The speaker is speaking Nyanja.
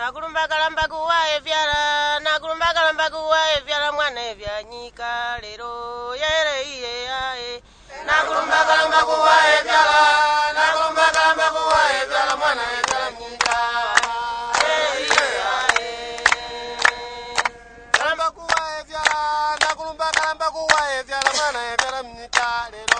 Nakulumba kalamba kuwa evyala mwana evyanyika lero yere iye ae. Nakulumba kalamba kuwa evyala mwana evyanyika iye ae. Kalamba kuwa evyala, nakulumba kalamba kuwa evyala mwana evyanyika lero.